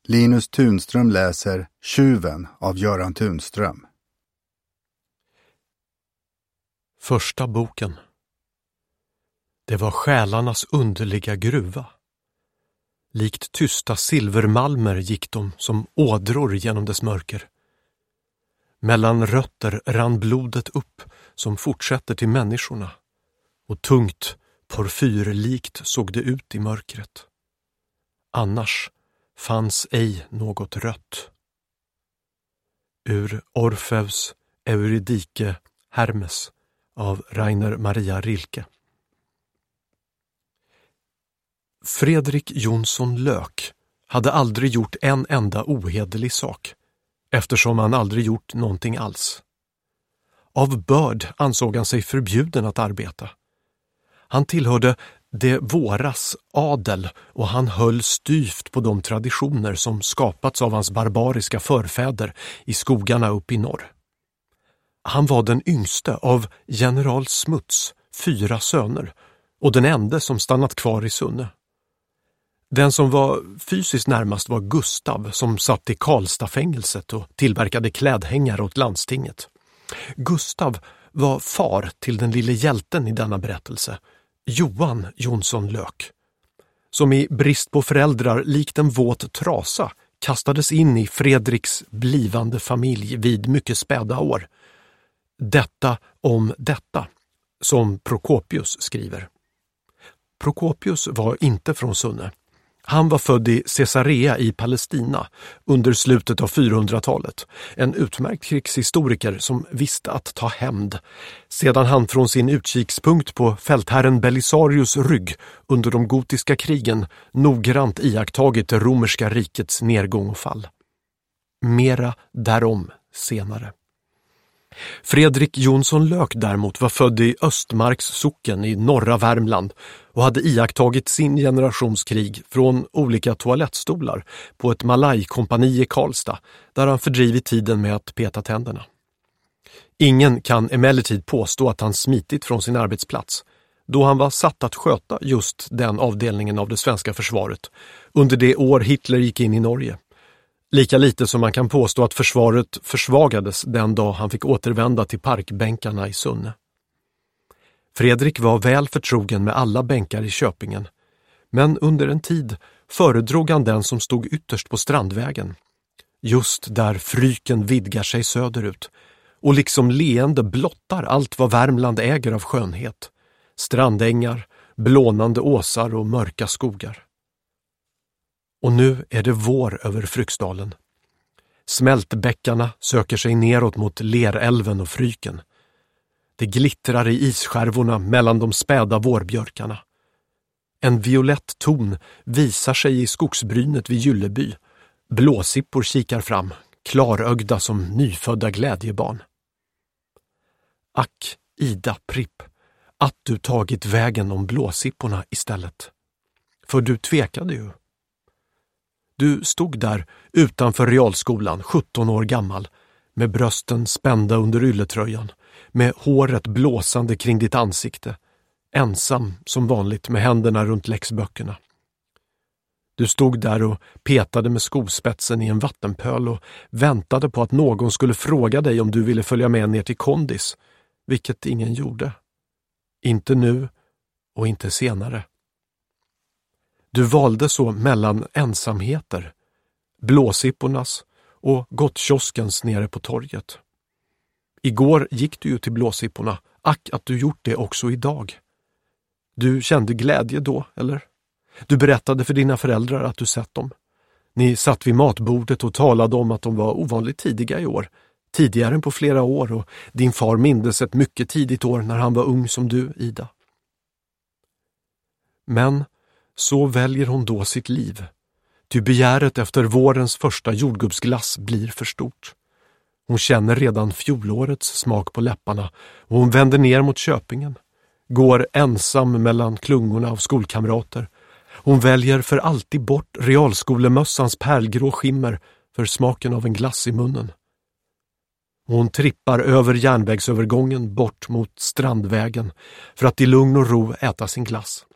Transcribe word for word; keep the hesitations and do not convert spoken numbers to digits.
Linus Tunström läser Tjuven av Göran Tunström. Första boken. Det var själarnas underliga gruva. Likt tysta silvermalmer gick de som ådror genom dess mörker. Mellan rötter rann blodet upp som fortsätter till människorna, och tungt, porfyrlikt såg det ut i mörkret. Annars fanns ej något rött. Ur Orfeus Eurydike Hermes av Rainer Maria Rilke. Fredrik Jonsson Lök hade aldrig gjort en enda ohederlig sak, eftersom han aldrig gjort någonting alls. Av börd ansåg han sig förbjuden att arbeta. Han tillhörde det våras adel och han höll styvt på de traditioner som skapats av hans barbariska förfäder i skogarna upp i norr. Han var den yngste av general Smuts fyra söner och den enda som stannat kvar i Sunne. Den som var fysiskt närmast var Gustav, som satt i Karlstadfängelset och tillverkade klädhängare åt landstinget. Gustav var far till den lille hjälten i denna berättelse, Johan Jonsson Lök, som i brist på föräldrar likt en våt trasa kastades in i Fredriks blivande familj vid mycket späda år. Detta om detta, som Prokopius skriver. Prokopius var inte från Sunne. Han var född i Caesarea i Palestina under slutet av fyrahundratalet. En utmärkt krigshistoriker som visste att ta hämnd sedan han från sin utkikspunkt på fältherren Belisarius rygg under de gotiska krigen noggrant iakttagit det romerska rikets nedgång och fall. Mera därom senare. Fredrik Jonsson Lök däremot var född i Östmarks socken i norra Värmland och hade iakttagit sin generations krig från olika toalettstolar på ett malajkompani i Karlstad, där han fördrivit tiden med att peta tänderna. Ingen kan emellertid påstå att han smitit från sin arbetsplats, då han var satt att sköta just den avdelningen av det svenska försvaret under det år Hitler gick in i Norge. Lika lite som man kan påstå att försvaret försvagades den dag han fick återvända till parkbänkarna i Sunne. Fredrik var väl förtrogen med alla bänkar i Köpingen, men under en tid föredrog han den som stod ytterst på Strandvägen, just där Fryken vidgar sig söderut och liksom leende blottar allt vad Värmland äger av skönhet, strandängar, blånande åsar och mörka skogar. Och nu är det vår över Fryksdalen. Smältbäckarna söker sig neråt mot Lerälven och Fryken. Det glittrar i isskärvorna mellan de späda vårbjörkarna. En violett ton visar sig i skogsbrynet vid Gylleby. Blåsippor kikar fram, klarögda som nyfödda glädjebarn. Ack, Ida Pripp, att du tagit vägen om blåsipporna istället. För du tvekade ju. Du stod där utanför realskolan, sjutton år gammal, med brösten spända under ylletröjan, med håret blåsande kring ditt ansikte, ensam som vanligt med händerna runt läxböckerna. Du stod där och petade med skospetsen i en vattenpöl och väntade på att någon skulle fråga dig om du ville följa med ner till Kondis, vilket ingen gjorde. Inte nu och inte senare. Du valde så mellan ensamheter, blåsippornas och gottkioskens nere på torget. Igår gick du ju till blåsipporna, ack att du gjort det också idag. Du kände glädje då, eller? Du berättade för dina föräldrar att du sett dem. Ni satt vid matbordet och talade om att de var ovanligt tidiga i år, tidigare än på flera år, och din far mindes ett mycket tidigt år när han var ung som du, Ida. Men så väljer hon då sitt liv. Ty begäret efter vårens första jordgubbsglass blir för stort. Hon känner redan fjolårets smak på läpparna och hon vänder ner mot Köpingen. Går ensam mellan klungorna av skolkamrater. Hon väljer för alltid bort realskolemössans pärlgrå skimmer för smaken av en glass i munnen. Hon trippar över järnvägsövergången bort mot Strandvägen för att i lugn och ro äta sin glass.